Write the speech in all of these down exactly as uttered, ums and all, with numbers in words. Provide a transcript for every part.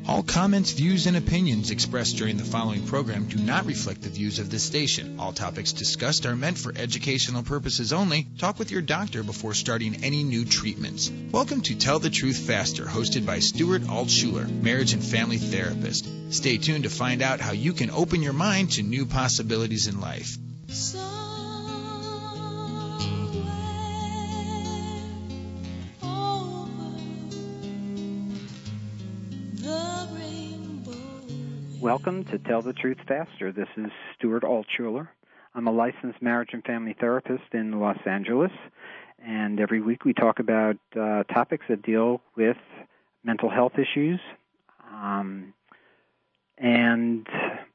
All comments, views, and opinions expressed during the following program do not reflect the views of this station. All topics discussed are meant for educational purposes only. Talk with your doctor before starting any new treatments. Welcome to Tell the Truth Faster, hosted by Stuart Altshuler, marriage and family therapist. Stay tuned to find out how you can open your mind to new possibilities in life. Welcome to Tell the Truth Faster. This is Stuart Altshuler. I'm a licensed marriage and family therapist in Los Angeles, and every week we talk about uh, topics that deal with mental health issues um, and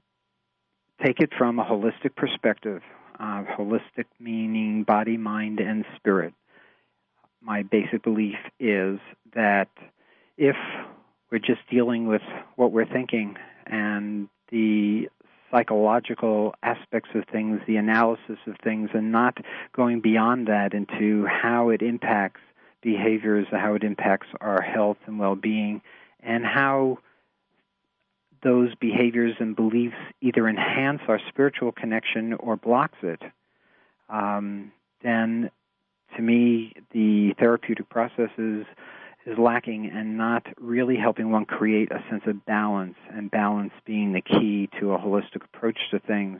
take it from a holistic perspective, uh, holistic meaning body, mind, and spirit. My basic belief is that if we're just dealing with what we're thinking and the psychological aspects of things, the analysis of things, and not going beyond that into how it impacts behaviors, how it impacts our health and well-being, and how those behaviors and beliefs either enhance our spiritual connection or blocks it, um, then to me the therapeutic process is is lacking and not really helping one create a sense of balance, and balance being the key to a holistic approach to things.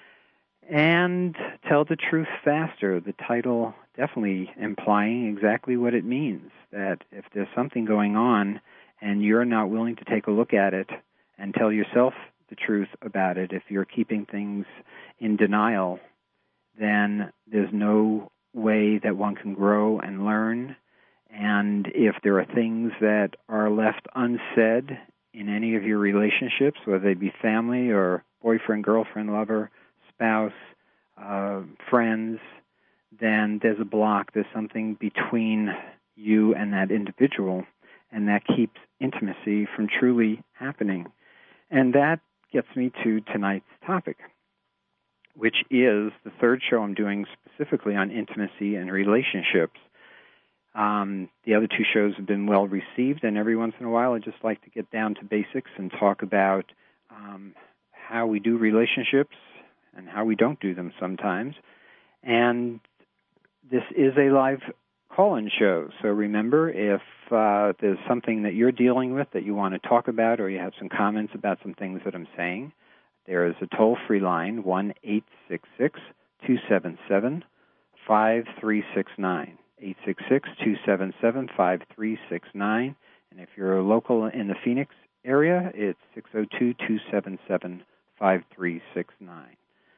And Tell the Truth Faster, the title definitely implying exactly what it means, that if there's something going on and you're not willing to take a look at it and tell yourself the truth about it, if you're keeping things in denial, then there's no way that one can grow and learn. And if there are things that are left unsaid in any of your relationships, whether they be family or boyfriend, girlfriend, lover, spouse, uh, friends, then there's a block. There's something between you and that individual, and that keeps intimacy from truly happening. And that gets me to tonight's topic, which is the third show I'm doing specifically on intimacy and relationships. Um, the other two shows have been well received, and every once in a while I just like to get down to basics and talk about um, how we do relationships and how we don't do them sometimes. And this is a live call-in show, so remember, if uh, there's something that you're dealing with that you want to talk about, or you have some comments about some things that I'm saying, there is a toll-free line, one eight six six, two seven seven, five three six nine. eight six six, two seven seven, five three six nine. And if you're local in the Phoenix area, it's six oh two, two seven seven, five three six nine.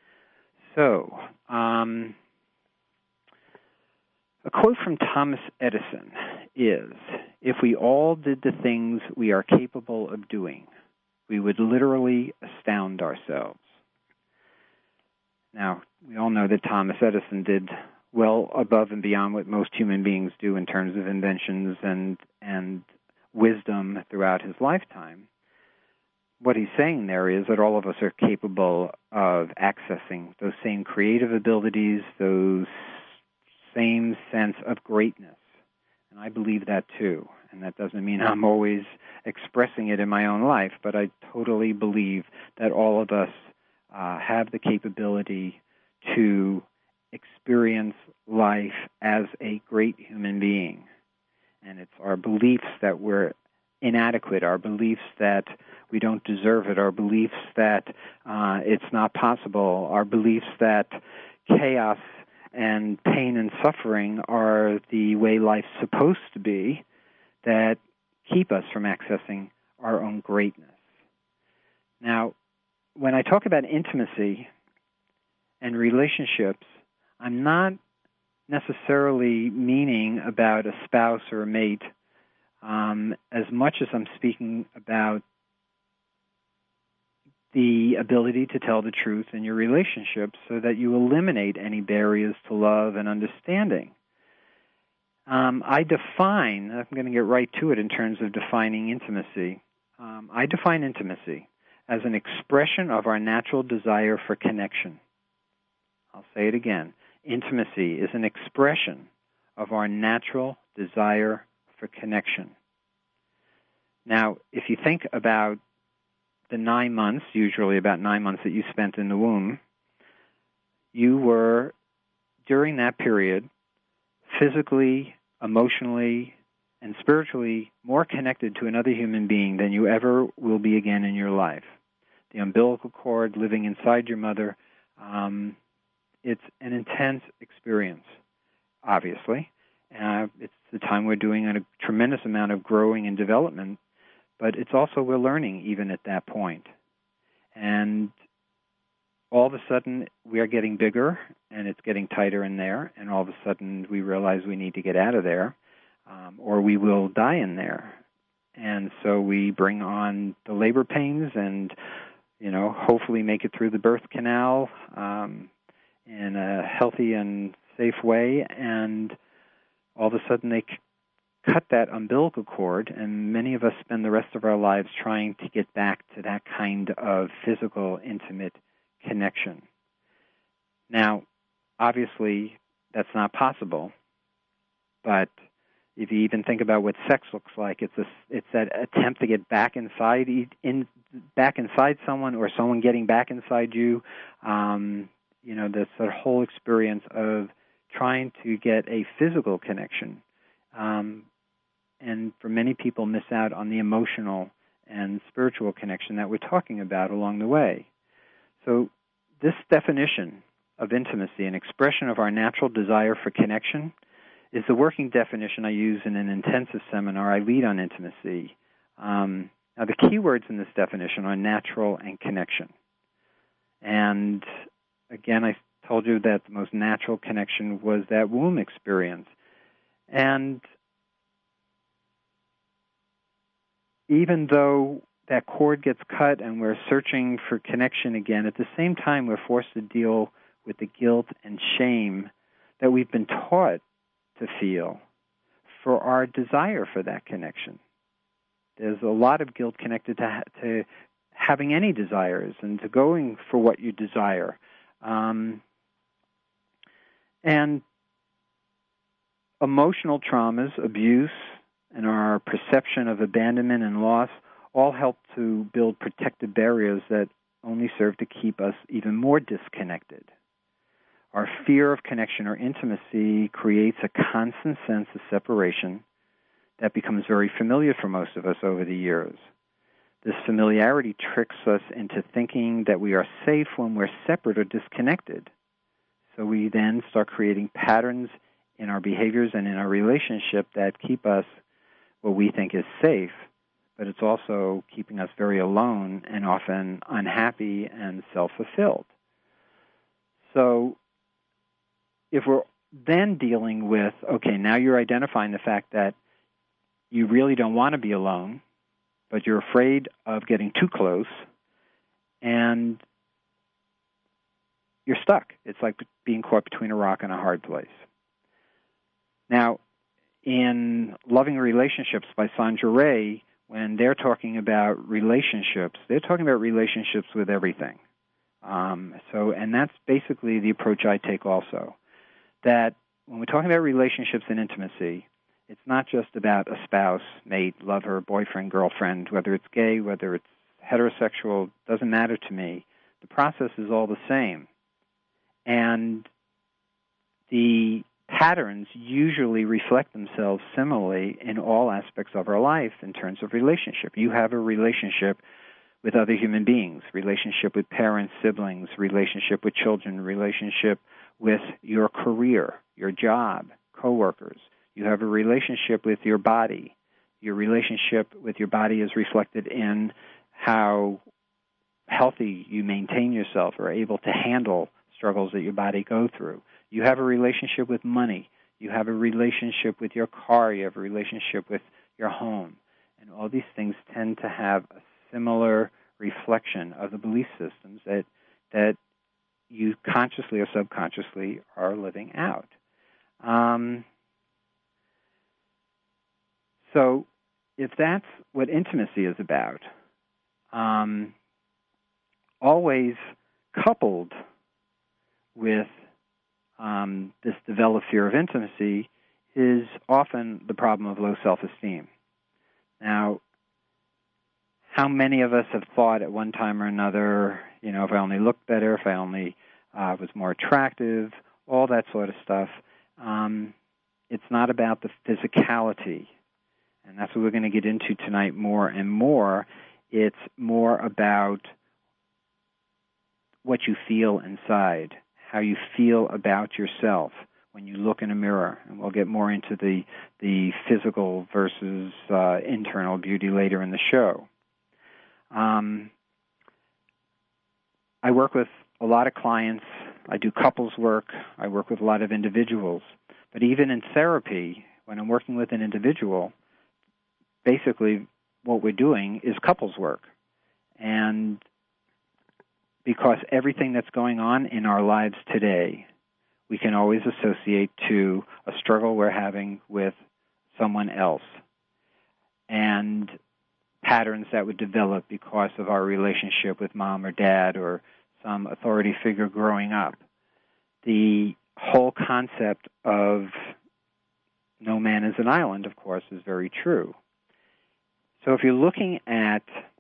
So, um, a quote from Thomas Edison is, "If we all did the things we are capable of doing, we would literally astound ourselves." Now, we all know that Thomas Edison did well above and beyond what most human beings do in terms of inventions and and wisdom throughout his lifetime. What he's saying there is that all of us are capable of accessing those same creative abilities, those same sense of greatness. And I believe that too. And that doesn't mean I'm always expressing it in my own life, but I totally believe that all of us uh, have the capability to experience life as a great human being. And it's our beliefs that we're inadequate, our beliefs that we don't deserve it, our beliefs that uh, it's not possible, our beliefs that chaos and pain and suffering are the way life's supposed to be, that keep us from accessing our own greatness. Now, when I talk about intimacy and relationships, I'm not necessarily meaning about a spouse or a mate um, as much as I'm speaking about the ability to tell the truth in your relationships so that you eliminate any barriers to love and understanding. Um, I define, I'm going to get right to it in terms of defining intimacy. Um, I define intimacy as an expression of our natural desire for connection. I'll say it again. Intimacy is an expression of our natural desire for connection. Now, if you think about the nine months, usually about nine months that you spent in the womb, you were, during that period, physically, emotionally, and spiritually more connected to another human being than you ever will be again in your life. The umbilical cord, living inside your mother, um, it's an intense experience, obviously. Uh, it's the time we're doing a tremendous amount of growing and development, but it's also we're learning even at that point. And all of a sudden, we are getting bigger, and it's getting tighter in there, and all of a sudden, we realize we need to get out of there, um, or we will die in there. And so we bring on the labor pains and, you know, hopefully make it through the birth canal um, in a healthy and safe way, and all of a sudden they c- cut that umbilical cord, and many of us spend the rest of our lives trying to get back to that kind of physical, intimate connection. Now, obviously, that's not possible, but if you even think about what sex looks like, it's a, it's that attempt to get back inside in back inside someone, or someone getting back inside you. Um, you know, this that whole experience of trying to get a physical connection, um, and for many people, miss out on the emotional and spiritual connection that we're talking about along the way. So this definition of intimacy, an expression of our natural desire for connection, is the working definition I use in an intensive seminar I lead on intimacy. Um, now, the key words in this definition are natural and connection. And again, I told you that the most natural connection was that womb experience. And even though that cord gets cut and we're searching for connection again, at the same time we're forced to deal with the guilt and shame that we've been taught to feel for our desire for that connection. There's a lot of guilt connected to, to having any desires and to going for what you desire. Um, and emotional traumas, abuse, and our perception of abandonment and loss all help to build protective barriers that only serve to keep us even more disconnected. Our fear of connection or intimacy creates a constant sense of separation that becomes very familiar for most of us over the years. This familiarity tricks us into thinking that we are safe when we're separate or disconnected. So we then start creating patterns in our behaviors and in our relationship that keep us what we think is safe, but it's also keeping us very alone and often unhappy and self-fulfilled. So if we're then dealing with, okay, now you're identifying the fact that you really don't want to be alone, but you're afraid of getting too close, and you're stuck. It's like being caught between a rock and a hard place. Now, in Loving Relationships by Sandra Ray, when they're talking about relationships, they're talking about relationships with everything. Um, so, and that's basically the approach I take also. That when we're talking about relationships and intimacy, it's not just about a spouse, mate, lover, boyfriend, girlfriend, whether it's gay, whether it's heterosexual, doesn't matter to me. The process is all the same. And the patterns usually reflect themselves similarly in all aspects of our life in terms of relationship. You have a relationship with other human beings, relationship with parents, siblings, relationship with children, relationship with your career, your job, coworkers. You have a relationship with your body. Your relationship with your body is reflected in how healthy you maintain yourself or are able to handle struggles that your body go through. You have a relationship with money. You have a relationship with your car. You have a relationship with your home. And all these things tend to have a similar reflection of the belief systems that that you consciously or subconsciously are living out. Um, so if that's what intimacy is about, um, always coupled with um, this developed fear of intimacy is often the problem of low self-esteem. Now, how many of us have thought at one time or another, you know, if I only looked better, if I only uh, was more attractive, all that sort of stuff. Um, it's not about the physicality, and that's what we're going to get into tonight more and more. It's more about what you feel inside, how you feel about yourself when you look in a mirror. And we'll get more into the the physical versus uh, internal beauty later in the show. Um, I work with a lot of clients. I do couples work. I work with a lot of individuals. But even in therapy, when I'm working with an individual, basically what we're doing is couples work. And because everything that's going on in our lives today, we can always associate to a struggle we're having with someone else and patterns that would develop because of our relationship with mom or dad or some authority figure growing up. The whole concept of no man is an island, of course, is very true. So if you're looking at,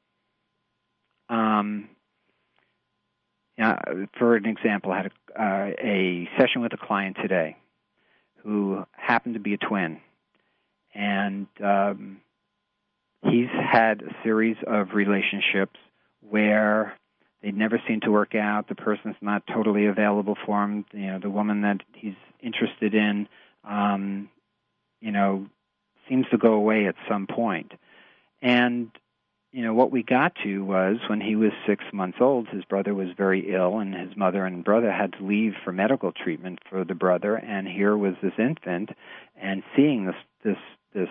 um, uh, for an example, I had a, uh, a session with a client today who happened to be a twin, and um, he's had a series of relationships where they never seem to work out. The person's not totally available for him. You know, the woman that he's interested in, um, you know, seems to go away at some point. And, you know, what we got to was when he was six months old, his brother was very ill, and his mother and brother had to leave for medical treatment for the brother. And here was this infant, and seeing this this this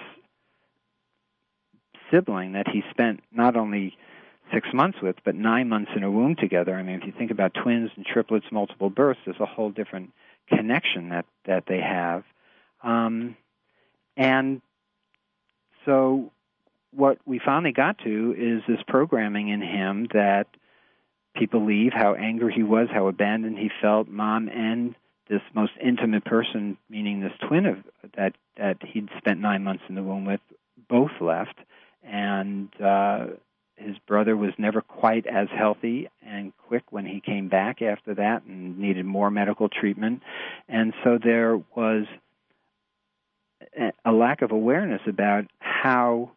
sibling that he spent not only six months with, but nine months in a womb together. I mean, if you think about twins and triplets, multiple births, there's a whole different connection that, that they have. Um, and so what we finally got to is this programming in him that people leave, how angry he was, how abandoned he felt, mom and this most intimate person, meaning this twin of that, that he'd spent nine months in the womb with, both left. And uh, his brother was never quite as healthy and quick when he came back after that and needed more medical treatment. And so there was a lack of awareness about how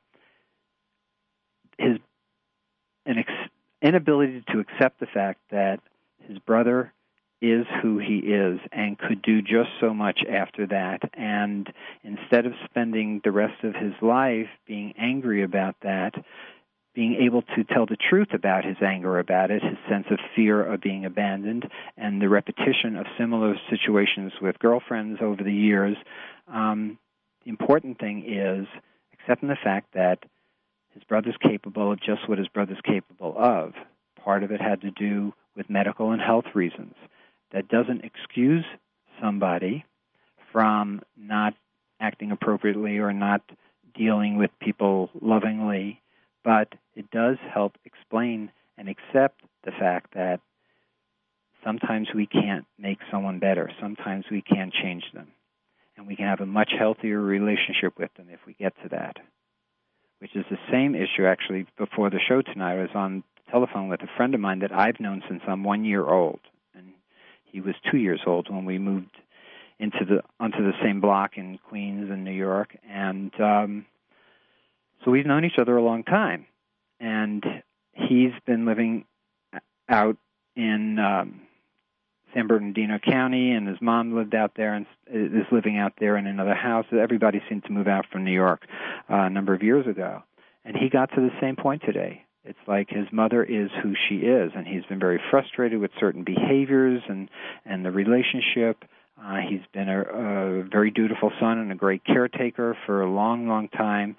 his an ex- inability to accept the fact that his brother is who he is and could do just so much after that. And instead of spending the rest of his life being angry about that, being able to tell the truth about his anger about it, his sense of fear of being abandoned, and the repetition of similar situations with girlfriends over the years, um, the important thing is accepting the fact that his brother's capable of just what his brother's capable of. Part of it had to do with medical and health reasons. That doesn't excuse somebody from not acting appropriately or not dealing with people lovingly, but it does help explain and accept the fact that sometimes we can't make someone better. Sometimes we can't change them. And we can have a much healthier relationship with them if we get to that, which is the same issue, actually, before the show tonight. I was on the telephone with a friend of mine that I've known since I'm one year old. And he was two years old when we moved into the onto the same block in Queens and New York. And um, so we've known each other a long time. And he's been living out in um, San Bernardino County, and his mom lived out there and is living out there in another house. Everybody seemed to move out from New York uh, a number of years ago. And he got to the same point today. It's like his mother is who she is, and he's been very frustrated with certain behaviors and, and the relationship. Uh, he's been a, a very dutiful son and a great caretaker for a long, long time.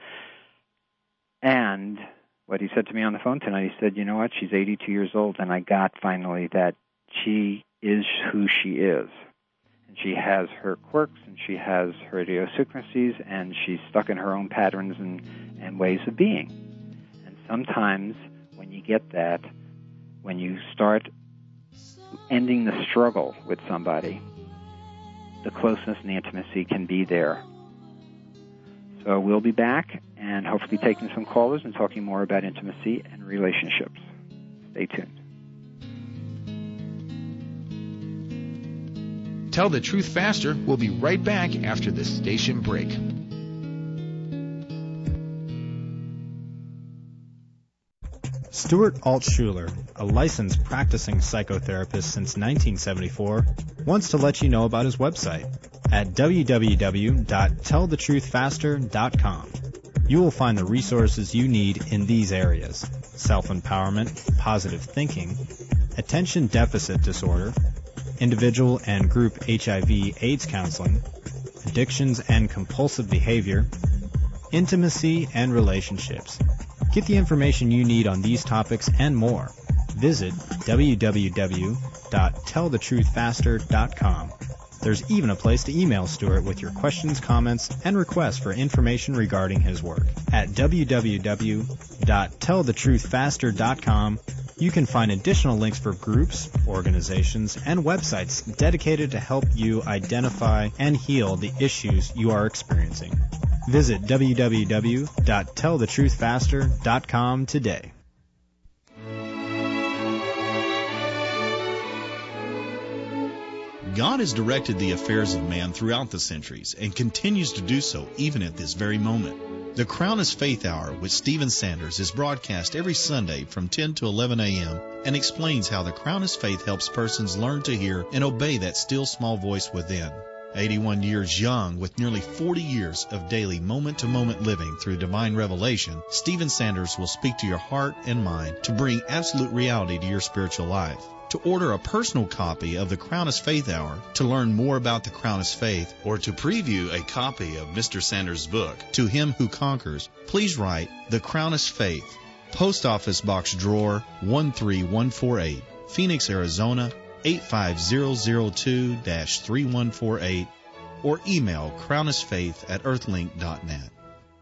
And what he said to me on the phone tonight, he said, you know what, she's eighty-two years old, and I got finally that she is who she is. And she has her quirks, and she has her idiosyncrasies, and she's stuck in her own patterns and, and ways of being. And sometimes when you get that, when you start ending the struggle with somebody, the closeness and the intimacy can be there. So So we'll be back and hopefully taking some callers and talking more about intimacy and relationships. Stay tuned. Tell the Truth Faster. We'll be right back after this station break. Stuart Altshuler, a licensed practicing psychotherapist since nineteen seventy-four, wants to let you know about his website at w w w dot tell the truth faster dot com. You will find the resources you need in these areas: self-empowerment, positive thinking, attention deficit disorder, individual and group H I V AIDS counseling, addictions and compulsive behavior, intimacy and relationships. Get the information you need on these topics and more. Visit w w w dot tell the truth faster dot com. There's even a place to email Stuart with your questions, comments, and requests for information regarding his work. At w w w dot tell the truth faster dot com, you can find additional links for groups, organizations, and websites dedicated to help you identify and heal the issues you are experiencing. Visit w w w dot tell the truth faster dot com today. God has directed the affairs of man throughout the centuries and continues to do so even at this very moment. The Crown is Faith Hour with Stephen Sanders is broadcast every Sunday from ten to eleven a.m. and explains how the Crown is Faith helps persons learn to hear and obey that still small voice within. eighty-one years young, with nearly forty years of daily moment-to-moment living through divine revelation, Stephen Sanders will speak to your heart and mind to bring absolute reality to your spiritual life. To order a personal copy of the Crown is Faith Hour, to learn more about the Crown is Faith, or to preview a copy of Mister Sanders' book, To Him Who Conquers, please write The Crown is Faith, Post Office Box Drawer one three one four eight, Phoenix, Arizona eight five zero zero two dash three one four eight, or email crownisfaith at earthlink dot net.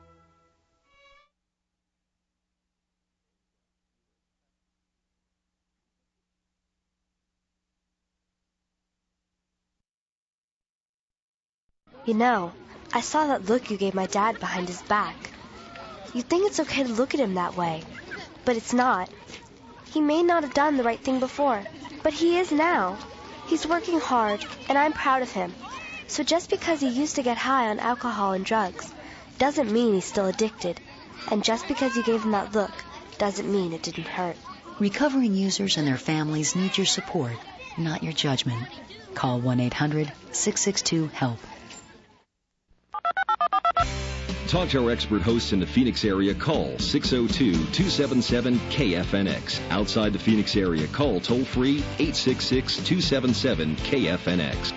You know, I saw that look you gave my dad behind his back. You think it's okay to look at him that way, but it's not. He may not have done the right thing before, but he is now. He's working hard, and I'm proud of him. So just because he used to get high on alcohol and drugs doesn't mean he's still addicted. And just because you gave him that look doesn't mean it didn't hurt. Recovering users and their families need your support, not your judgment. Call one eight hundred six six two HELP. Talk to our expert hosts in the Phoenix area. Call six oh two, two seven seven, K F N X. Outside the Phoenix area, call toll-free eight six six, two seven seven, K F N X.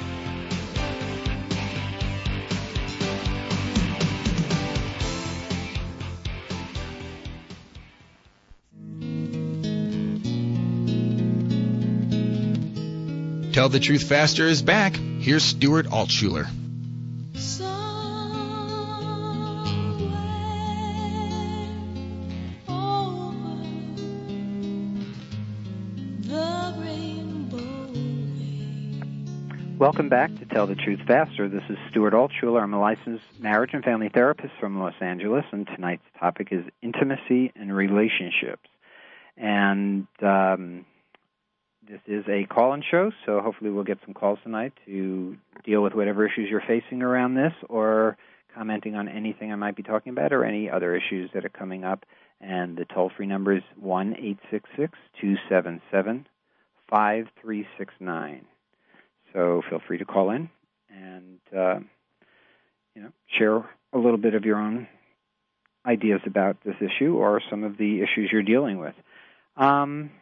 Tell the Truth Faster is back. Here's Stuart Altshuler. Welcome back to Tell the Truth Faster. This is Stuart Altshuler. I'm a licensed marriage and family therapist from Los Angeles, and tonight's topic is intimacy and relationships. And um, this is a call-in show, so hopefully we'll get some calls tonight to deal with whatever issues you're facing around this, or commenting on anything I might be talking about, or any other issues that are coming up. And the toll-free number is one eight six six, two seven seven, five three six nine. So feel free to call in and uh, you know, share a little bit of your own ideas about this issue or some of the issues you're dealing with. Um,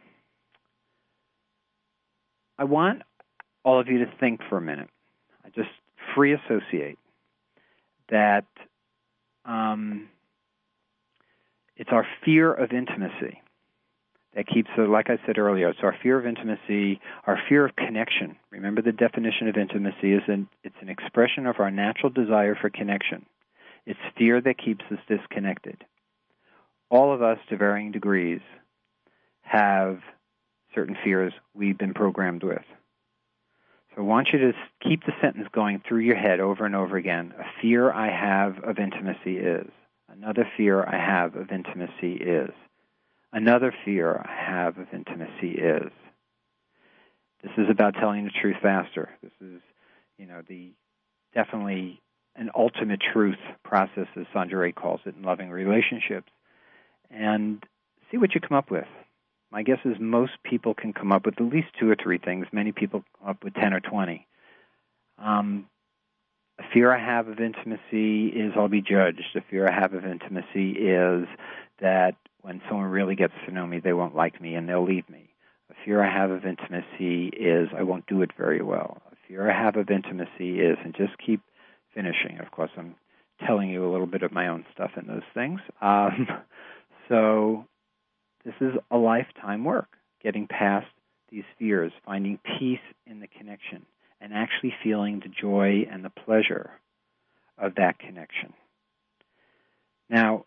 I want all of you to think for a minute. I just free associate that um, it's our fear of intimacy that keeps, so like I said earlier, it's our fear of intimacy, our fear of connection. Remember, the definition of intimacy is an, it's an expression of our natural desire for connection. It's fear that keeps us disconnected. All of us, to varying degrees, have certain fears we've been programmed with. So So I want you to keep the sentence going through your head over and over again. A fear I have of intimacy is. Another fear I have of intimacy is. Another fear I have of intimacy is. This is about telling the truth faster. This is, you know, the definitely an ultimate truth process, as Sandra Ray calls it, in loving relationships. And see what you come up with. My guess is most people can come up with at least two or three things. Many people come up with ten or twenty. Um, a fear I have of intimacy is I'll be judged. A fear I have of intimacy is that when someone really gets to know me, they won't like me and they'll leave me. A fear I have of intimacy is I won't do it very well. A fear I have of intimacy is, and just keep finishing. Of course, I'm telling you a little bit of my own stuff in those things. Um, so this is a lifetime work, getting past these fears, finding peace in the connection, and actually feeling the joy and the pleasure of that connection. Now,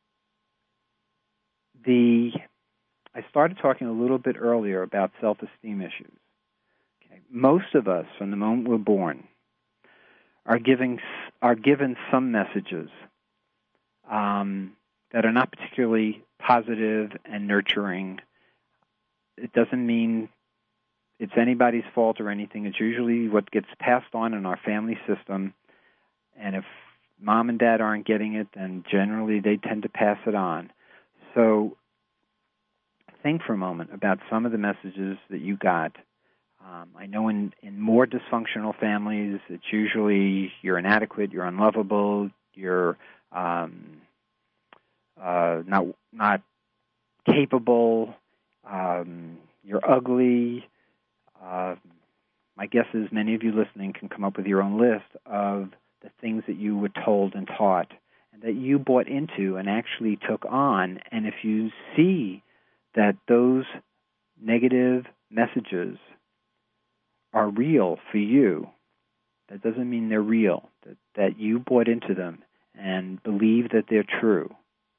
the I started talking a little bit earlier about self-esteem issues. Okay. Most of us, from the moment we're born, are giving are given some messages um, that are not particularly positive and nurturing. It doesn't mean it's anybody's fault or anything. It's usually what gets passed on in our family system, and if mom and dad aren't getting it, then generally they tend to pass it on. So think for a moment about some of the messages that you got. Um, I know in, in more dysfunctional families, it's usually you're inadequate, you're unlovable, you're um, uh, not not capable, um, you're ugly. Uh, my guess is many of you listening can come up with your own list of the things that you were told and taught and that you bought into and actually took on. And if you see that those negative messages are real for you, that doesn't mean they're real, that, that you bought into them and believe that they're true,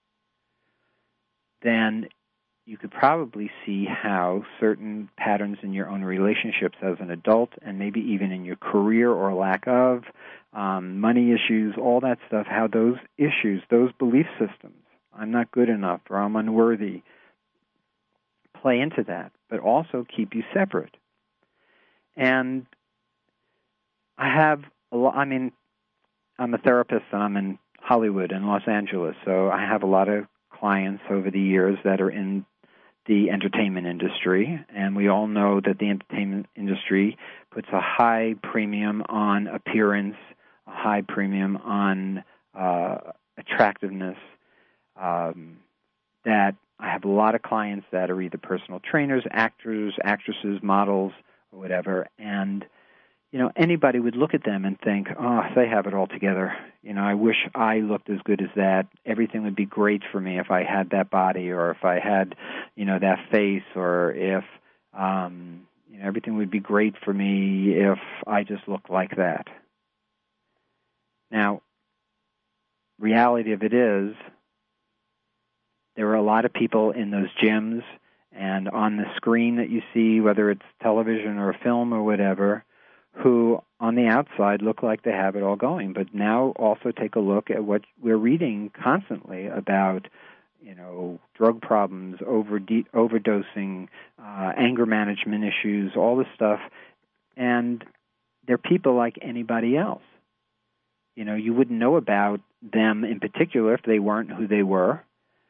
then you could probably see how certain patterns in your own relationships as an adult and maybe even in your career or lack of, um, money issues, all that stuff, how those issues, those belief systems, I'm not good enough or I'm unworthy, play into that, but also keep you separate. And I have a lot, I mean, I'm a therapist and I'm in Hollywood and Los Angeles, so I have a lot of clients over the years that are in the entertainment industry, and we all know that the entertainment industry puts a high premium on appearance, a high premium on uh, attractiveness, um, that I have a lot of clients that are either personal trainers, actors, actresses, models, or whatever, and you know, anybody would look at them and think, oh, they have it all together. You know, I wish I looked as good as that. Everything would be great for me if I had that body or if I had, you know, that face or if, um, you know, everything would be great for me if I just looked like that. Now, reality of it is there are a lot of people in those gyms and on the screen that you see, whether it's television or a film or whatever, who on the outside look like they have it all going. But now also take a look at what we're reading constantly about, you know, drug problems, over overdosing, uh, anger management issues, all this stuff. And they're people like anybody else. You know, you wouldn't know about them in particular if they weren't who they were.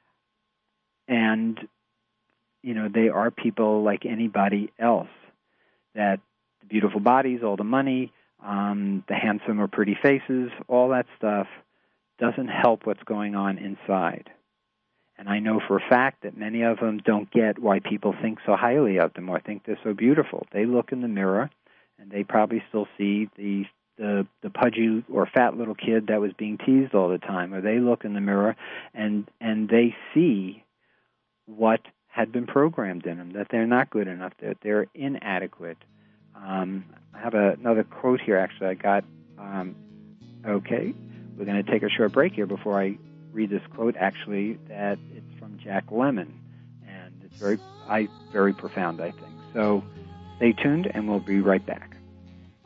And, you know, they are people like anybody else, that the beautiful bodies, all the money, um, the handsome or pretty faces, all that stuff doesn't help what's going on inside. And I know for a fact that many of them don't get why people think so highly of them or think they're so beautiful. They look in the mirror, and they probably still see the the, the pudgy or fat little kid that was being teased all the time, or they look in the mirror and and they see what had been programmed in them, that they're not good enough, that they're inadequate. Um, I have a, another quote here, actually, I got. Um, okay, we're going to take a short break here before I read this quote, actually, that it's from Jack Lemmon, and it's very, I, very profound, I think. So stay tuned, and we'll be right back.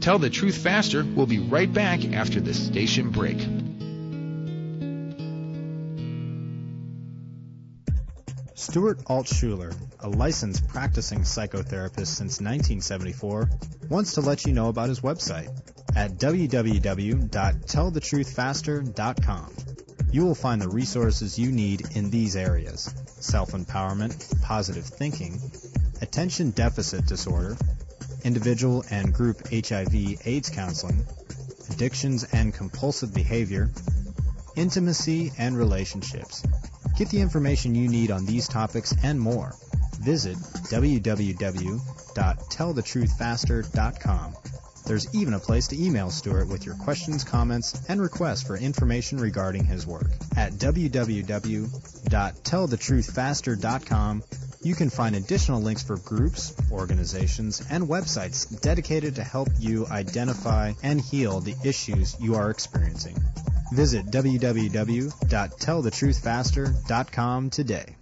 Tell the Truth Faster will be right back after this station break. Stuart Altshuler, a licensed practicing psychotherapist since nineteen seventy-four, wants to let you know about his website at w w w dot tell the truth faster dot com. You will find the resources you need in these areas: self-empowerment, positive thinking, attention deficit disorder, individual and group H I V AIDS counseling, addictions and compulsive behavior, intimacy and relationships. Get the information you need on these topics and more. Visit w w w dot tell the truth faster dot com. There's even a place to email Stuart with your questions, comments, and requests for information regarding his work. At w w w dot tell the truth faster dot com, you can find additional links for groups, organizations, and websites dedicated to help you identify and heal the issues you are experiencing. Visit w w w dot tell the truth faster dot com today.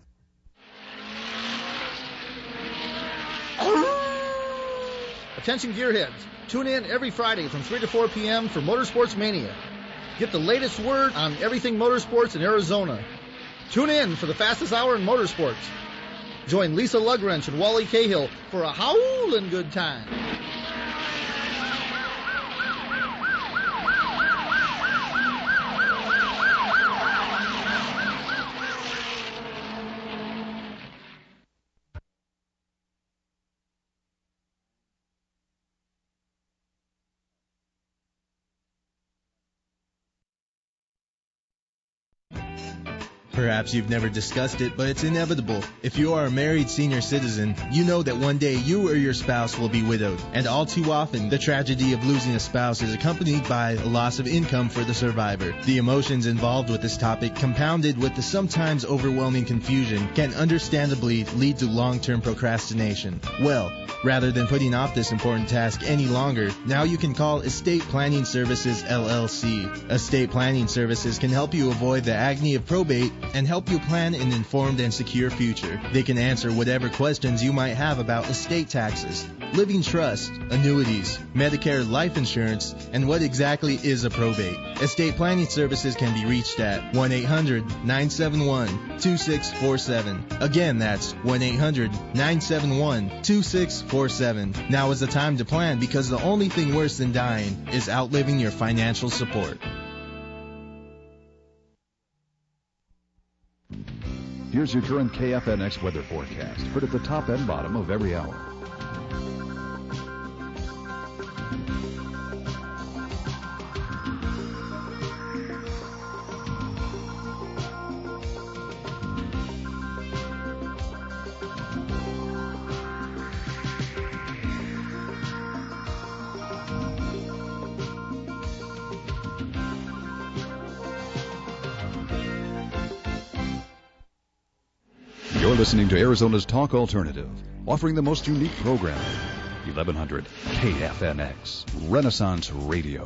Attention gearheads, tune in every Friday from three to four p.m. for Motorsports Mania. Get the latest word on everything motorsports in Arizona. Tune in for the fastest hour in motorsports. Join Lisa Lugwrench and Wally Cahill for a howlin' good time. Perhaps you've never discussed it, but it's inevitable. If you are a married senior citizen, you know that one day you or your spouse will be widowed. And all too often, the tragedy of losing a spouse is accompanied by a loss of income for the survivor. The emotions involved with this topic, compounded with the sometimes overwhelming confusion, can understandably lead to long-term procrastination. Well, rather than putting off this important task any longer, now you can call Estate Planning Services, L L C. Estate Planning Services can help you avoid the agony of probate and help you plan an informed and secure future. They can answer whatever questions you might have about estate taxes, living trust, annuities, Medicare life insurance, and what exactly is a probate. Estate Planning Services can be reached at one eight hundred nine seven one two six four seven. Again, that's one eight hundred nine seven one two six four seven. Now is the time to plan, because the only thing worse than dying is outliving your financial support. Here's your current K F N X weather forecast, heard at the top and bottom of every hour. You're listening to Arizona's Talk Alternative, offering the most unique programming. eleven hundred K F N X, Renaissance Radio.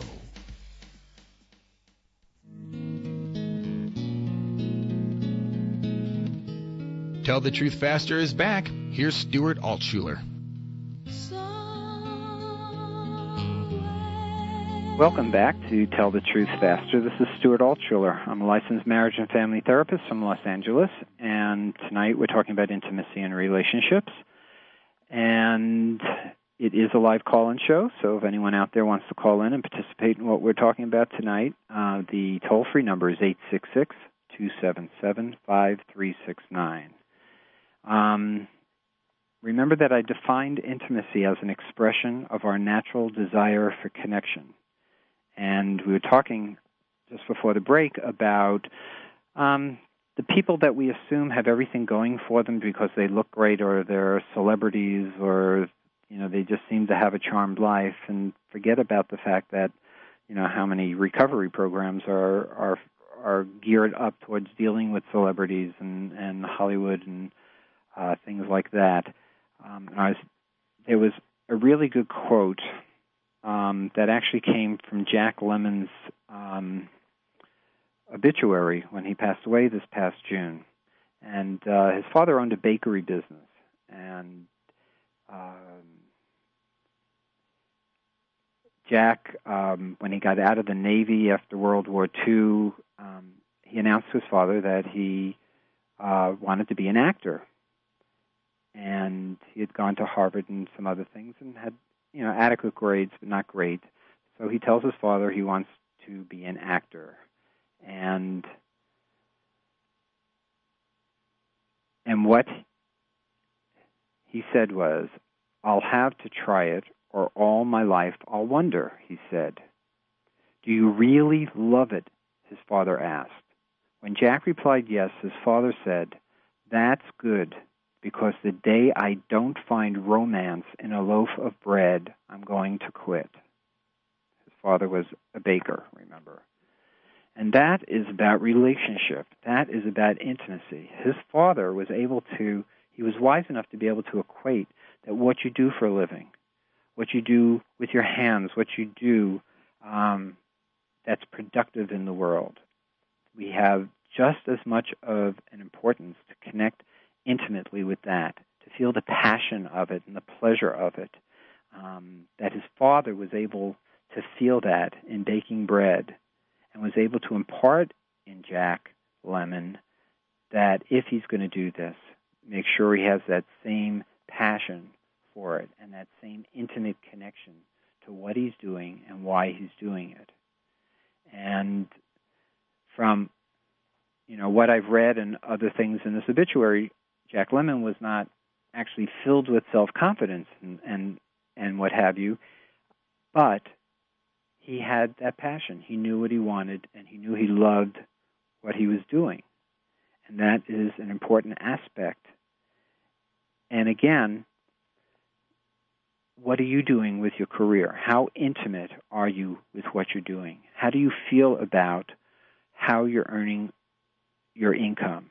Tell the Truth Faster is back. Here's Stuart Altshuler. Welcome back to Tell the Truth Faster. This is Stuart Altshuler. I'm a licensed marriage and family therapist from Los Angeles, and tonight we're talking about intimacy and relationships. And it is a live call-in show, so if anyone out there wants to call in and participate in what we're talking about tonight, uh, the toll-free number is eight six six, two seven seven, five three six nine. Um, remember that I defined intimacy as an expression of our natural desire for connection. And we were talking just before the break about um, the people that we assume have everything going for them because they look great, or they're celebrities, or you know they just seem to have a charmed life, and forget about the fact that you know how many recovery programs are are are geared up towards dealing with celebrities and, and Hollywood and uh, things like that. Um, and I was, there was a really good quote Um, that actually came from Jack Lemmon's um, obituary when he passed away this past June. And uh, his father owned a bakery business. And um, Jack, um, when he got out of the Navy after World War Two, um, he announced to his father that he uh, wanted to be an actor. And he had gone to Harvard and some other things and had, you know, adequate grades, but not great. So he tells his father he wants to be an actor. And and what he said was, "I'll have to try it, or all my life I'll wonder," he said. "Do you really love it?" his father asked. When Jack replied yes, his father said, "That's good, because the day I don't find romance in a loaf of bread, I'm going to quit." His father was a baker, remember. And that is about relationship. That is about intimacy. His father was able to, he was wise enough to be able to equate that what you do for a living, what you do with your hands, what you do um, that's productive in the world, we have just as much of an importance to connect intimately with that, to feel the passion of it and the pleasure of it, um, that his father was able to feel that in baking bread, and was able to impart in Jack Lemmon that if he's going to do this, make sure he has that same passion for it and that same intimate connection to what he's doing and why he's doing it. And from, you know, what I've read and other things in this obituary, Jack Lemmon was not actually filled with self-confidence and, and, and what have you, but he had that passion. He knew what he wanted, and he knew he loved what he was doing. And that is an important aspect. And again, what are you doing with your career? How intimate are you with what you're doing? How do you feel about how you're earning your income?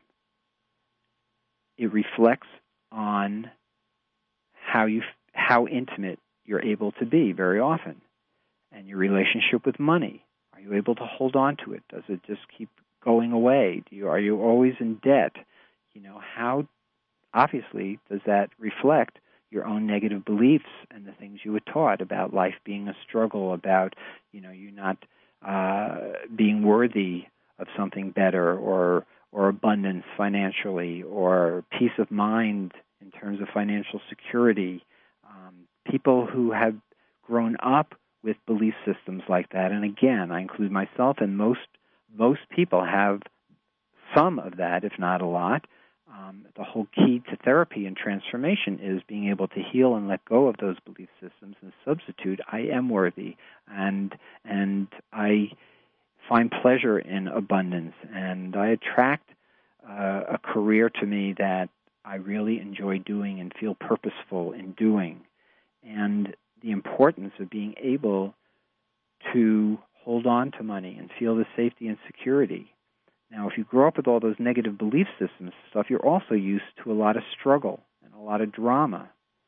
It reflects on how you how intimate you're able to be very often. And your relationship with money. Are you able to hold on to it? Does it just keep going away? Do you, are you always in debt? You know, how obviously does that reflect your own negative beliefs and the things you were taught about life being a struggle, about, you know, you not uh, being worthy of something better, or or abundance financially, or peace of mind in terms of financial security. Um, people who have grown up with belief systems like that, and again, I include myself, and most most people have some of that, if not a lot. Um, the whole key to therapy and transformation is being able to heal and let go of those belief systems and substitute, I am worthy, and and I find pleasure in abundance, and I attract uh, a career to me that I really enjoy doing and feel purposeful in doing. And the importance of being able to hold on to money and feel the safety and security. Now, if you grow up with all those negative belief systems stuff, you're also used to a lot of struggle and a lot of drama.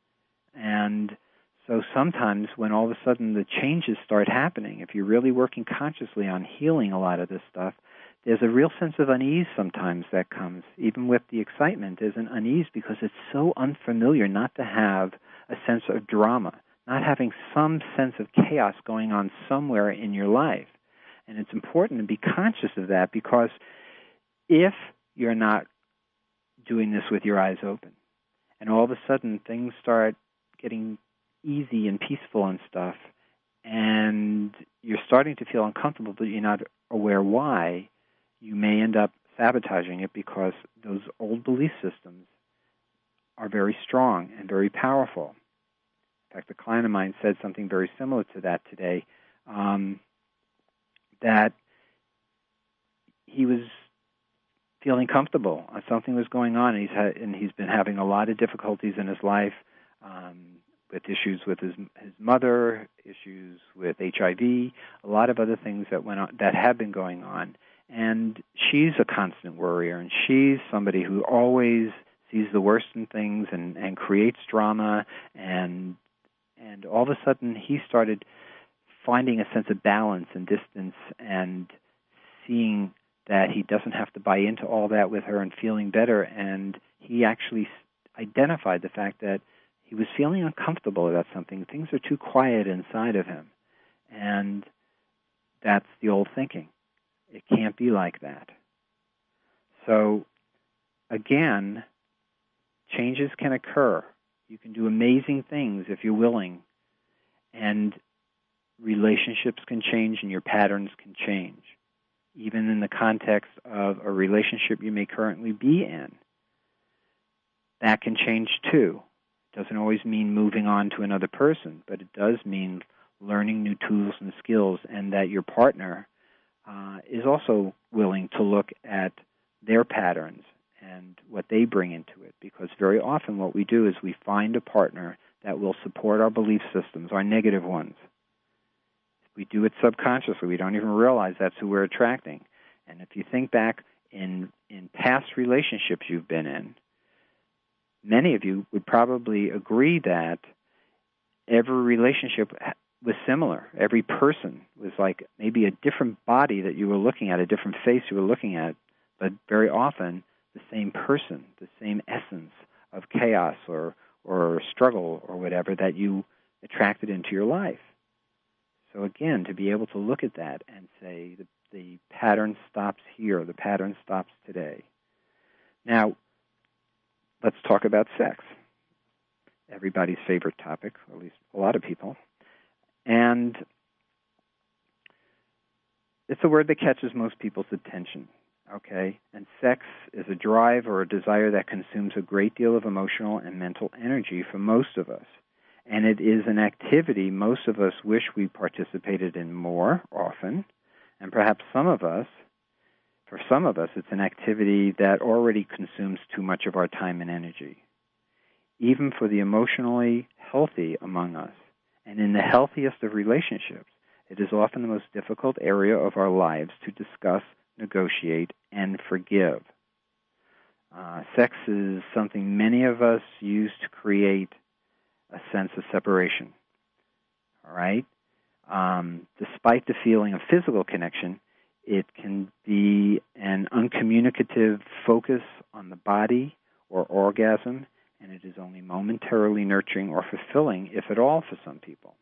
And so sometimes when all of a sudden the changes start happening, if you're really working consciously on healing a lot of this stuff, there's a real sense of unease sometimes that comes. Even with the excitement, there's an unease because it's so unfamiliar not to have a sense of drama, not having some sense of chaos going on somewhere in your life. And it's important to be conscious of that, because if you're not doing this with your eyes open, and all of a sudden things start getting easy and peaceful and stuff, and you're starting to feel uncomfortable but you're not aware why, you may end up sabotaging it, because those old belief systems are very strong and very powerful. In fact, a client of mine said something very similar to that today, um, that he was feeling comfortable. Something was going on, and he's had, and he's been having a lot of difficulties in his life, um, with issues with his his mother, issues with H I V, a lot of other things that went on, that have been going on. And she's a constant worrier, and she's somebody who always sees the worst in things and, and creates drama, and and all of a sudden he started finding a sense of balance and distance, and seeing that he doesn't have to buy into all that with her, and feeling better. And he actually identified the fact that he was feeling uncomfortable about something. Things are too quiet inside of him. And that's the old thinking. It can't be like that. So, again, changes can occur. You can do amazing things if you're willing. And relationships can change and your patterns can change, even in the context of a relationship you may currently be in. That can change too. It doesn't always mean moving on to another person, but it does mean learning new tools and skills, and that your partner uh, is also willing to look at their patterns and what they bring into it. Because very often what we do is we find a partner that will support our belief systems, our negative ones. We do it subconsciously. We don't even realize that's who we're attracting. And if you think back in in past relationships you've been in, many of you would probably agree that every relationship was similar. Every person was like maybe a different body that you were looking at, a different face you were looking at, but very often the same person, the same essence of chaos or or struggle or whatever that you attracted into your life. So again, to be able to look at that and say the, the pattern stops here, the pattern stops today. Now, let's talk about sex. Everybody's favorite topic, or at least a lot of people. And it's a word that catches most people's attention, okay? And sex is a drive or a desire that consumes a great deal of emotional and mental energy for most of us. And it is an activity most of us wish we participated in more often, and perhaps some of us, for some of us, it's an activity that already consumes too much of our time and energy. Even for the emotionally healthy among us, and in the healthiest of relationships, it is often the most difficult area of our lives to discuss, negotiate, and forgive. Uh, sex is something many of us use to create a sense of separation, all right? Um, despite the feeling of physical connection, it can be an uncommunicative focus on the body or orgasm, and it is only momentarily nurturing or fulfilling, if at all, for some people.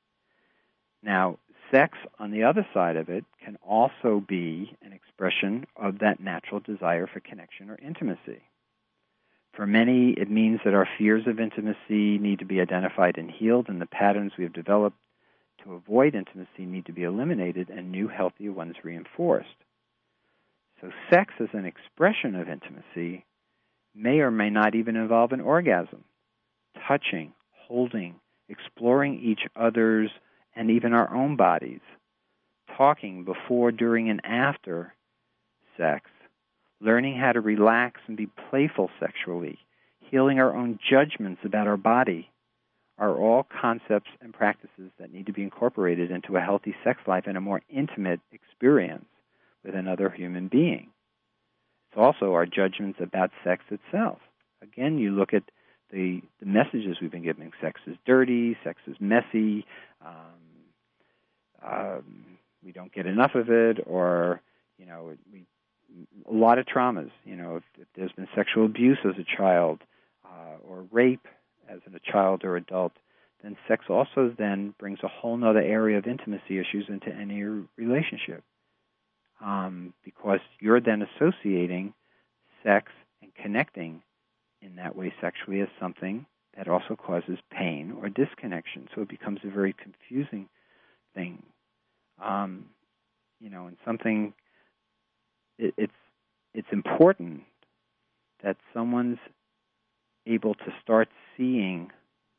Now, sex, on the other side of it, can also be an expression of that natural desire for connection or intimacy. For many, it means that our fears of intimacy need to be identified and healed, and the patterns we have developed to avoid intimacy need to be eliminated and new, healthier ones reinforced. So sex as an expression of intimacy may or may not even involve an orgasm. Touching, holding, exploring each other's and even our own bodies, talking before, during, and after sex, learning how to relax and be playful sexually, healing our own judgments about our body, are all concepts and practices that need to be incorporated into a healthy sex life and a more intimate experience with another human being. It's also our judgments about sex itself. Again, you look at the, the messages we've been giving. Sex is dirty, sex is messy, um, um, we don't get enough of it, or, you know, we, a lot of traumas. You know, if, if there's been sexual abuse as a child, uh, or rape as a child or adult, then sex also then brings a whole other area of intimacy issues into any relationship. Um, because you're then associating sex and connecting in that way sexually as something that also causes pain or disconnection. So it becomes a very confusing thing. Um, you know, and something, it, it's it's important that someone's able to start seeing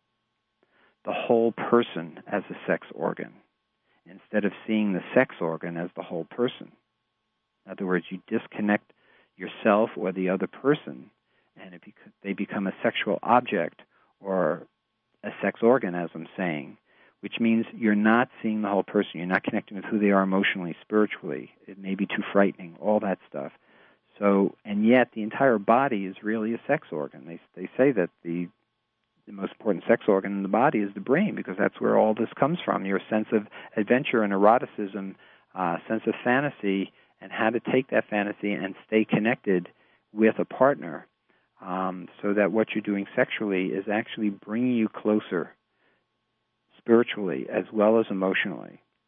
the whole person as a sex organ instead of seeing the sex organ as the whole person. In other words, you disconnect yourself or the other person, and it bec- they become a sexual object or a sex organ, as I'm saying, which means you're not seeing the whole person. You're not connecting with who they are emotionally, spiritually. It may be too frightening, all that stuff. So, and yet the entire body is really a sex organ. They they say that the the most important sex organ in the body is the brain, because that's where all this comes from. Your sense of adventure and eroticism, uh, sense of fantasy, and how to take that fantasy and stay connected with a partner, um, so that what you're doing sexually is actually bringing you closer spiritually as well as emotionally.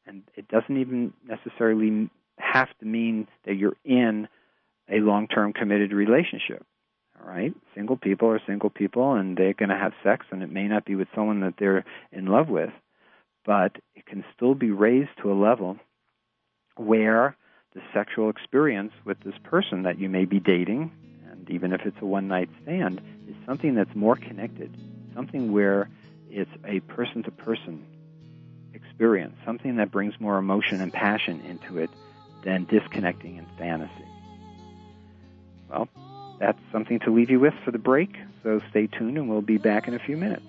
And it doesn't even necessarily have to mean that you're in a long-term committed relationship. All right? Single people are single people, and they're going to have sex, and it may not be with someone that they're in love with, but it can still be raised to a level where the sexual experience with this person that you may be dating, and even if it's a one-night stand, is something that's more connected, something where it's a person-to-person experience, something that brings more emotion and passion into it than disconnecting in fantasy. Well, that's something to leave you with for the break, so stay tuned and we'll be back in a few minutes.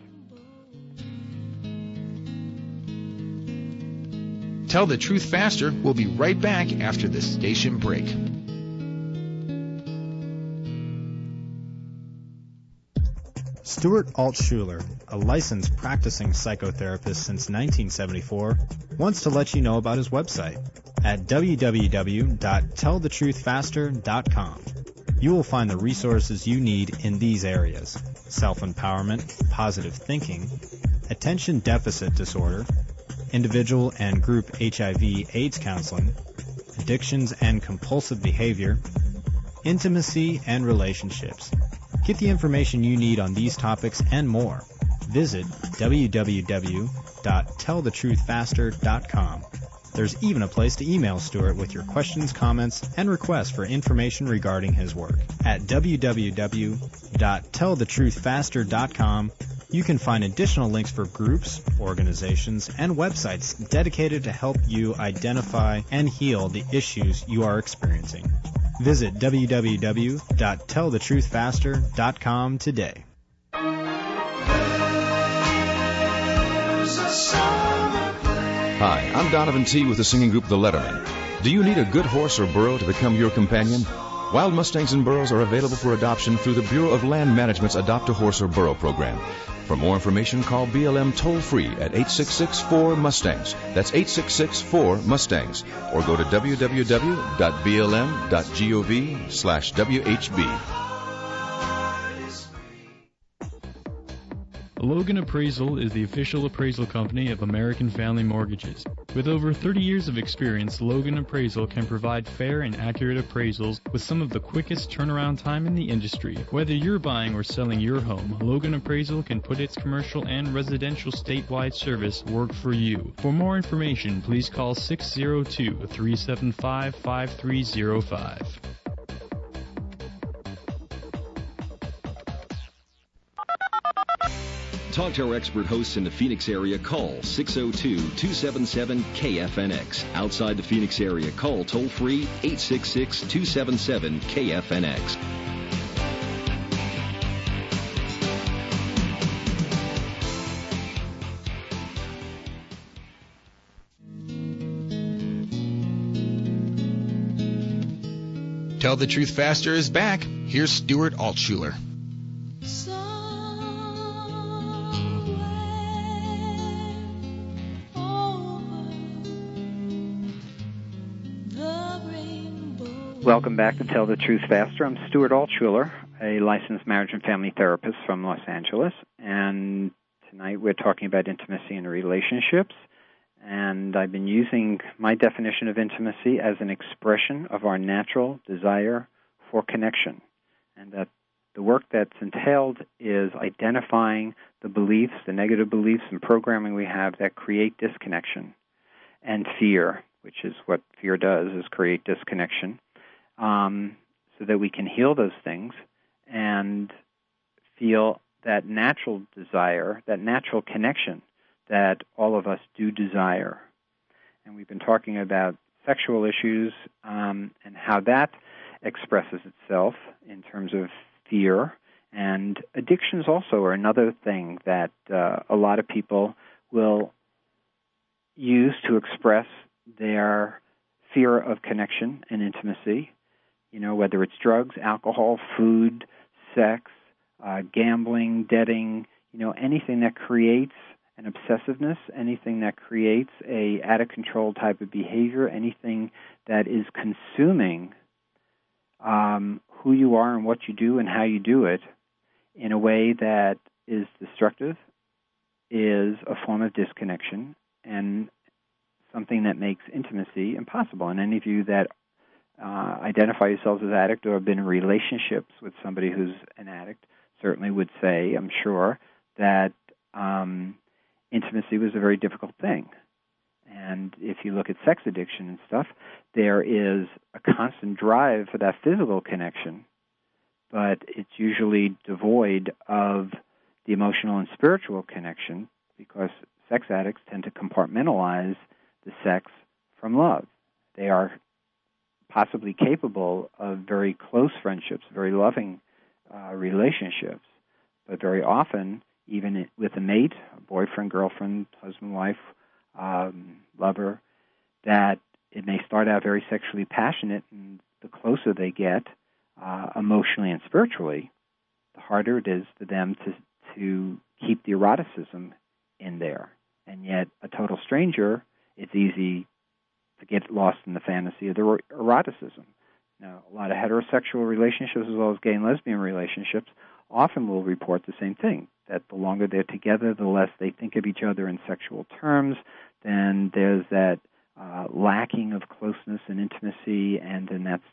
Tell the Truth Faster. We'll be right back after this station break. Stuart Altshuler, a licensed practicing psychotherapist since nineteen seventy-four, wants to let you know about his website at w w w dot tell the truth faster dot com. You will find the resources you need in these areas: self-empowerment, positive thinking, attention deficit disorder, individual and group H I V AIDS counseling, addictions and compulsive behavior, intimacy and relationships. Get the information you need on these topics and more. Visit w w w dot tell the truth faster dot com. There's even a place to email Stuart with your questions, comments, and requests for information regarding his work. At w w w dot tell the truth faster dot com, you can find additional links for groups, organizations, and websites dedicated to help you identify and heal the issues you are experiencing. Visit w w w dot tell the truth faster dot com today. Hi, I'm Donovan T. with the singing group The Lettermen. Do you need a good horse or burro to become your companion? Wild Mustangs and burros are available for adoption through the Bureau of Land Management's Adopt a Horse or Burro program. For more information, call B L M toll-free at eight six six four Mustangs. That's eight six six four Mustangs. Or go to w w w dot b l m dot gov slash w h b. Logan Appraisal is the official appraisal company of American Family Mortgages. With over thirty years of experience, Logan Appraisal can provide fair and accurate appraisals with some of the quickest turnaround time in the industry. Whether you're buying or selling your home, Logan Appraisal can put its commercial and residential statewide service work for you. For more information, please call six oh two, three seven five, five three oh five. Talk to our expert hosts in the Phoenix area. Call six oh two, two seven seven, K F N X. Outside the Phoenix area, call toll-free eight six six, two seven seven, K F N X. Tell the Truth Faster is back. Here's Stuart Altshuler. Welcome back to Tell the Truth Faster. I'm Stuart Altshuler, a licensed marriage and family therapist from Los Angeles, and tonight we're talking about intimacy and relationships, and I've been using my definition of intimacy as an expression of our natural desire for connection, and that the work that's entailed is identifying the beliefs, the negative beliefs and programming we have that create disconnection and fear, which is what fear does, is create disconnection. Um, so that we can heal those things and feel that natural desire, that natural connection that all of us do desire. And we've been talking about sexual issues um, and how that expresses itself in terms of fear. And addictions also are another thing that uh, a lot of people will use to express their fear of connection and intimacy. You know, whether it's drugs, alcohol, food, sex, uh, gambling, debting, you know, anything that creates an obsessiveness, anything that creates a out-of-control type of behavior, anything that is consuming um, who you are and what you do and how you do it in a way that is destructive, is a form of disconnection and something that makes intimacy impossible. And any of you that uh, identify yourselves as addict or have been in relationships with somebody who's an addict certainly would say, I'm sure, that um, intimacy was a very difficult thing. And if you look at sex addiction and stuff, there is a constant drive for that physical connection, but it's usually devoid of the emotional and spiritual connection because sex addicts tend to compartmentalize the sex from love. They are possibly capable of very close friendships, very loving uh, relationships, but very often, even with a mate, a boyfriend, girlfriend, husband, wife, um, lover, that it may start out very sexually passionate, and the closer they get uh, emotionally and spiritually, the harder it is for them to to keep the eroticism in there. And yet, a total stranger, it's easy to get lost in the fantasy of the eroticism. Now, a lot of heterosexual relationships as well as gay and lesbian relationships often will report the same thing, that the longer they're together, the less they think of each other in sexual terms. Then there's that uh, lacking of closeness and intimacy, and then that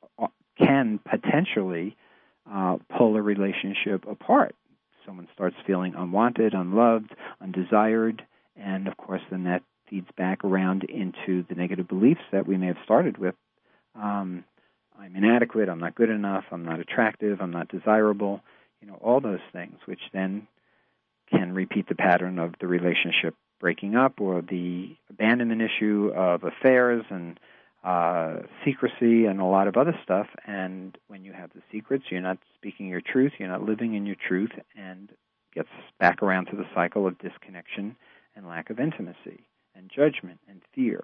can potentially uh, pull a relationship apart. Someone starts feeling unwanted, unloved, undesired, and of course then that feeds back around into the negative beliefs that we may have started with. Um, I'm inadequate, I'm not good enough, I'm not attractive, I'm not desirable, you know, all those things, which then can repeat the pattern of the relationship breaking up or the abandonment issue of affairs and uh, secrecy and a lot of other stuff. And when you have the secrets, you're not speaking your truth, you're not living in your truth, and gets back around to the cycle of disconnection and lack of intimacy and judgment and fear.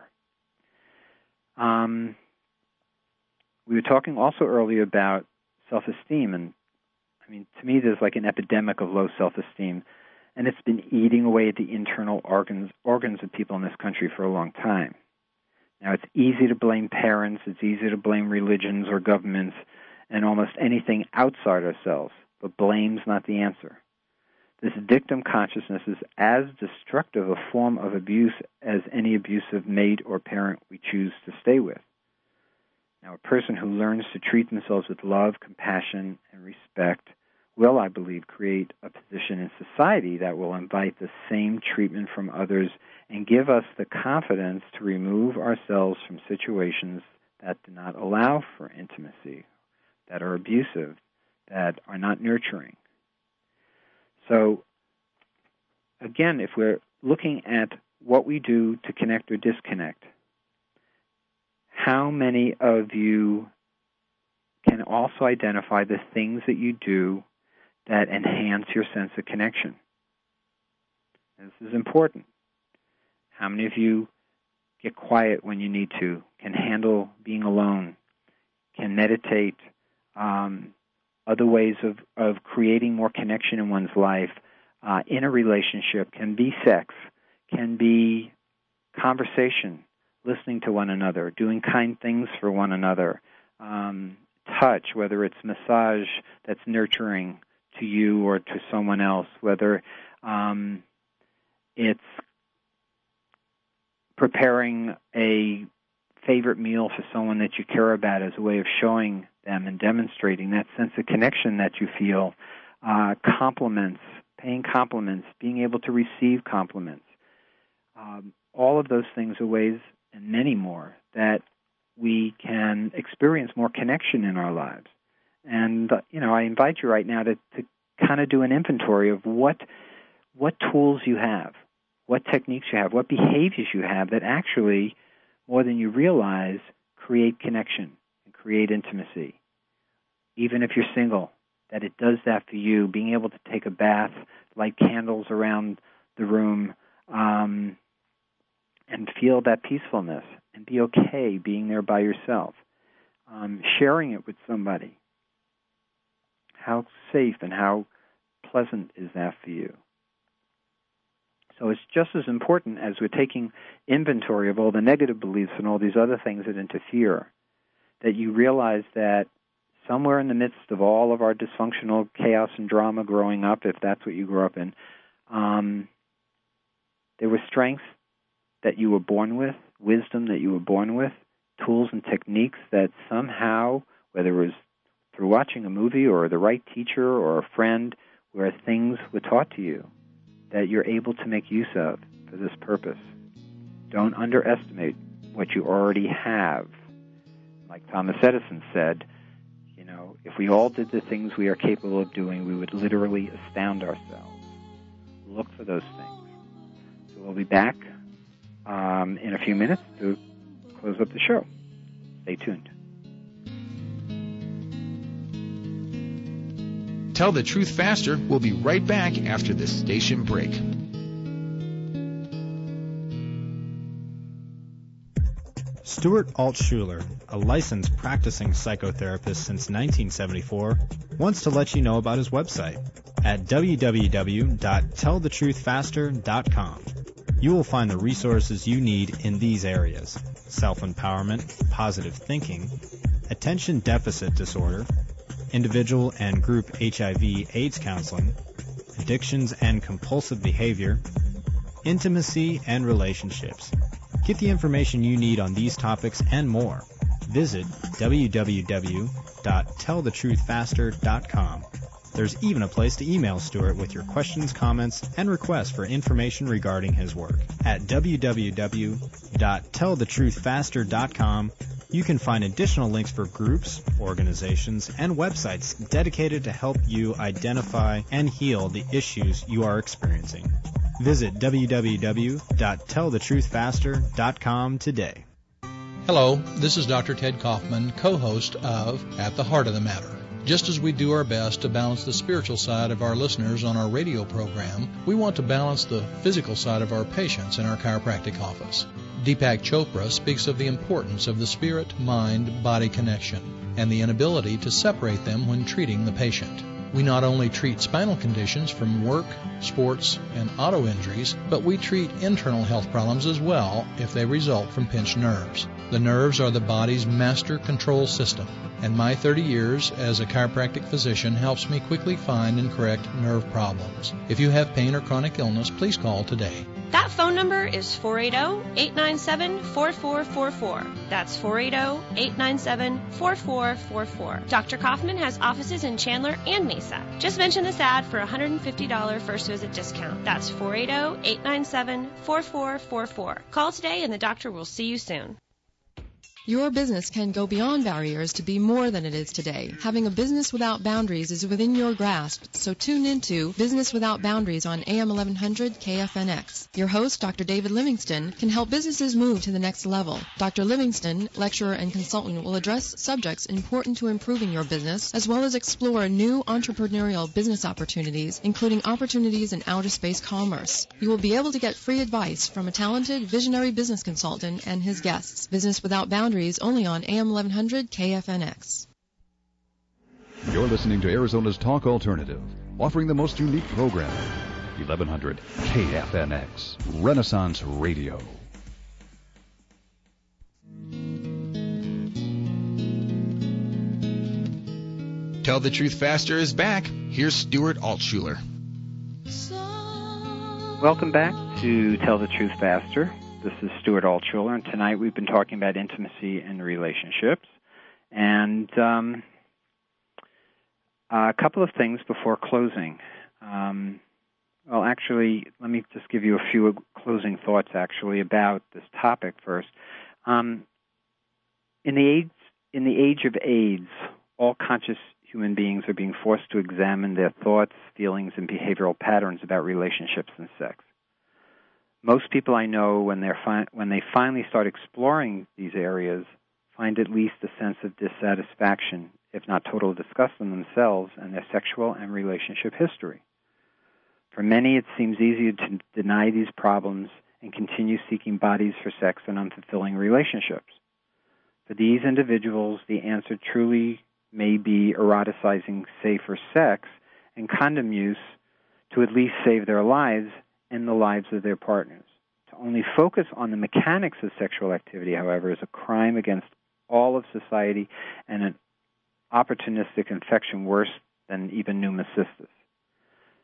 Um, we were talking also earlier about self-esteem, and I mean, to me, there's like an epidemic of low self-esteem, and it's been eating away at the internal organs organs of people in this country for a long time. Now, it's easy to blame parents, it's easy to blame religions or governments, and almost anything outside ourselves, but blame's not the answer. This victim consciousness is as destructive a form of abuse as any abusive mate or parent we choose to stay with. Now, a person who learns to treat themselves with love, compassion, and respect will, I believe, create a position in society that will invite the same treatment from others and give us the confidence to remove ourselves from situations that do not allow for intimacy, that are abusive, that are not nurturing. So, again, if we're looking at what we do to connect or disconnect, how many of you can also identify the things that you do that enhance your sense of connection? This is important. How many of you get quiet when you need to, can handle being alone, can meditate, um, other ways of, of creating more connection in one's life, uh, in a relationship, can be sex, can be conversation, listening to one another, doing kind things for one another, um, touch, whether it's massage that's nurturing to you or to someone else, whether um, it's preparing a favorite meal for someone that you care about as a way of showing them and demonstrating that sense of connection that you feel, uh, compliments, paying compliments, being able to receive compliments. Um, all of those things are ways, and many more, that we can experience more connection in our lives. And, uh, you know, I invite you right now to, to kind of do an inventory of what what tools you have, what techniques you have, what behaviors you have that actually, more than you realize, create connection and create intimacy. Even if you're single, that it does that for you, being able to take a bath, light candles around the room, um, and feel that peacefulness and be okay being there by yourself. Um, sharing it with somebody. How safe and how pleasant is that for you? So it's just as important as we're taking inventory of all the negative beliefs and all these other things that interfere, that you realize that somewhere in the midst of all of our dysfunctional chaos and drama growing up, if that's what you grew up in, um, there were strengths that you were born with, wisdom that you were born with, tools and techniques that somehow, whether it was through watching a movie or the right teacher or a friend, where things were taught to you that you're able to make use of for this purpose. Don't underestimate what you already have. Like Thomas Edison said, you know, if we all did the things we are capable of doing, we would literally astound ourselves. Look for those things. So we'll be back um, in a few minutes to close up the show. Stay tuned. Tell the Truth Faster. We'll be right back after this station break. Stuart Altshuler, a licensed practicing psychotherapist since nineteen seventy-four, wants to let you know about his website at w w w dot tell the truth faster dot com. You will find the resources you need in these areas: self-empowerment, positive thinking, attention deficit disorder, individual and group H I V AIDS counseling, addictions and compulsive behavior, intimacy and relationships. Get the information you need on these topics and more. Visit w w w dot tell the truth faster dot com. There's even a place to email Stuart with your questions, comments, and requests for information regarding his work. At w w w dot tell the truth faster dot com, you can find additional links for groups, organizations, and websites dedicated to help you identify and heal the issues you are experiencing. Visit w w w dot tell the truth faster dot com today. Hello, this is Doctor Ted Kaufman, co-host of At the Heart of the Matter. Just as we do our best to balance the spiritual side of our listeners on our radio program, we want to balance the physical side of our patients in our chiropractic office. Deepak Chopra speaks of the importance of the spirit-mind-body connection and the inability to separate them when treating the patient. We not only treat spinal conditions from work, sports, and auto injuries, but we treat internal health problems as well if they result from pinched nerves. The nerves are the body's master control system, and my thirty years as a chiropractic physician helps me quickly find and correct nerve problems. If you have pain or chronic illness, please call today. That phone number is four eight zero, eight nine seven, four four four four. That's four eight zero, eight nine seven, four four four four. Doctor Kaufman has offices in Chandler and Mesa. Just mention this ad for a one hundred fifty dollars first visit discount. That's four eight zero, eight nine seven, four four four four. Call today and the doctor will see you soon. Your business can go beyond barriers to be more than it is today. Having a business without boundaries is within your grasp, so tune into Business Without Boundaries on A M eleven hundred K F N X. Your host, Doctor David Livingston, can help businesses move to the next level. Doctor Livingston, lecturer and consultant, will address subjects important to improving your business, as well as explore new entrepreneurial business opportunities, including opportunities in outer space commerce. You will be able to get free advice from a talented, visionary business consultant and his guests. Business Without Boundaries only on A M eleven hundred K F N X. You're listening to Arizona's Talk Alternative, offering the most unique programming. eleven hundred K F N X, Renaissance Radio. Tell the Truth Faster is back. Here's Stuart Altshuler. Welcome back to Tell the Truth Faster. This is Stuart Altshuler, and tonight we've been talking about intimacy and relationships. And um, a couple of things before closing. Um, well, actually, let me just give you a few closing thoughts, actually, about this topic first. Um, in the age, in the age of AIDS, all conscious human beings are being forced to examine their thoughts, feelings, and behavioral patterns about relationships and sex. Most people I know, when they're fi- when they finally start exploring these areas, find at least a sense of dissatisfaction, if not total disgust in themselves and their sexual and relationship history. For many, it seems easier to deny these problems and continue seeking bodies for sex and unfulfilling relationships. For these individuals, the answer truly may be eroticizing safer sex and condom use to at least save their lives and the lives of their partners. To only focus on the mechanics of sexual activity, however, is a crime against all of society and an opportunistic infection worse than even pneumocystis.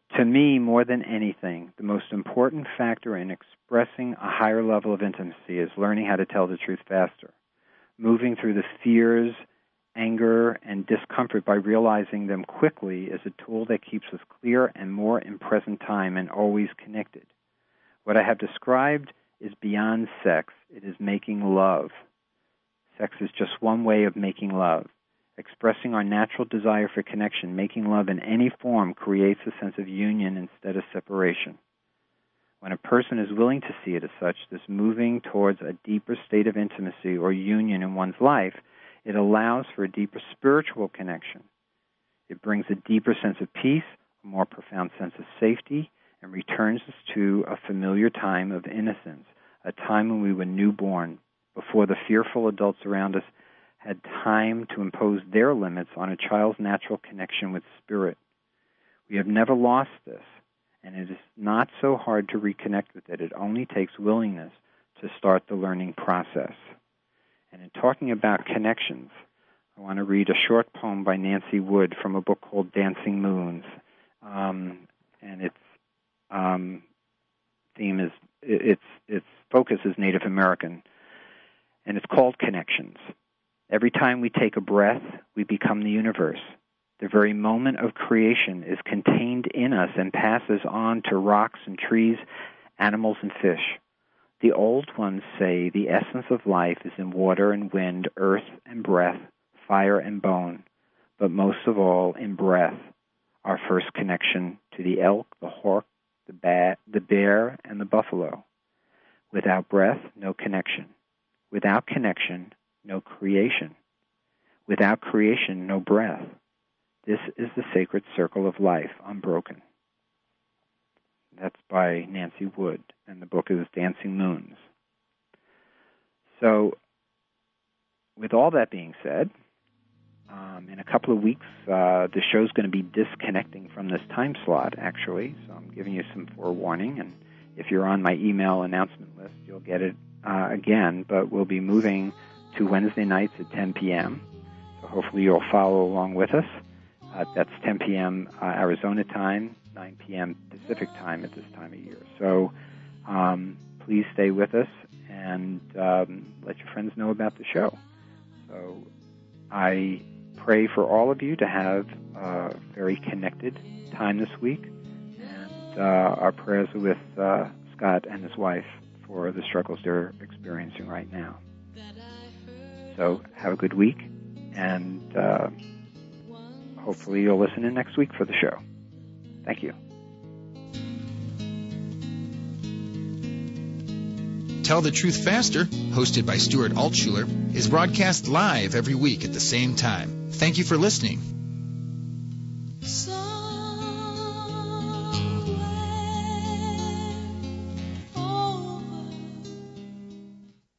To me, more than anything, the most important factor in expressing a higher level of intimacy is learning how to tell the truth faster. Moving through the fears, anger, and discomfort by realizing them quickly is a tool that keeps us clear and more in present time and always connected. What I have described is beyond sex. It is making love. Sex is just one way of making love. Expressing our natural desire for connection, making love in any form creates a sense of union instead of separation. When a person is willing to see it as such, this moving towards a deeper state of intimacy or union in one's life, it allows for a deeper spiritual connection. It brings a deeper sense of peace, a more profound sense of safety, and returns us to a familiar time of innocence, a time when we were newborn, before the fearful adults around us had time to impose their limits on a child's natural connection with spirit. We have never lost this, and it is not so hard to reconnect with it. It only takes willingness to start the learning process. And in talking about connections, I want to read a short poem by Nancy Wood from a book called Dancing Moons. Um, and its um, theme is, its, its focus is Native American. And it's called Connections. Every time we take a breath, we become the universe. The very moment of creation is contained in us and passes on to rocks and trees, animals and fish. The old ones say the essence of life is in water and wind, earth and breath, fire and bone, but most of all in breath, our first connection to the elk, the hawk, the, bat, the bear, and the buffalo. Without breath, no connection. Without connection, no creation. Without creation, no breath. This is the sacred circle of life, unbroken. That's by Nancy Wood, and the book is Dancing Moons. So, with all that being said, um, in a couple of weeks, uh, the show's going to be disconnecting from this time slot, actually, so I'm giving you some forewarning, and if you're on my email announcement list, you'll get it uh, again, but we'll be moving to Wednesday nights at ten p.m., so hopefully you'll follow along with us. Uh, that's ten p.m. Uh, Arizona time, nine p.m. Pacific time at this time of year. So um, please stay with us and um, let your friends know about the show. So I pray for all of you to have a very connected time this week. And uh, our prayers are with uh, Scott and his wife for the struggles they're experiencing right now. So have a good week, and uh, hopefully you'll listen in next week for the show. Thank you. Tell the Truth Faster, hosted by Stuart Altshuler, is broadcast live every week at the same time. Thank you for listening. So